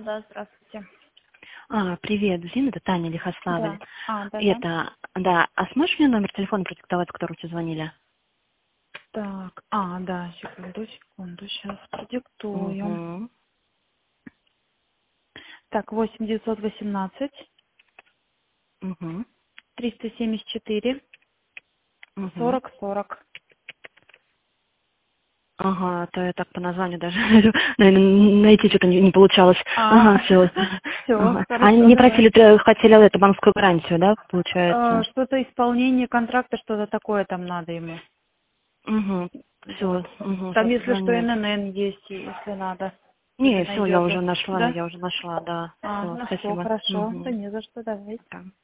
да, здравствуйте. Привет, Зин, это Таня Лихославль. Да. Да. А сможешь мне номер телефона продиктовать, с которого тебе звонили? Так, да, секунду, сейчас продиктую. Угу. Так, 8 918 Угу. 374 Угу. 40 40. Ага, то я так по названию даже, наверное, найти что-то не получалось. Ага, все. Все, Ага. хорошо, Они давай. хотели эту банковскую гарантию, да, получается? Что-то исполнение контракта, что-то такое там надо ему. Угу. Вот. Все, угу, Там, сейчас если что, звоню. ННН есть, если надо. Или Не, все, я найдет. уже нашла, Да? да. Все, Ну все, спасибо. хорошо. Да Угу. не за что, давай. Пока.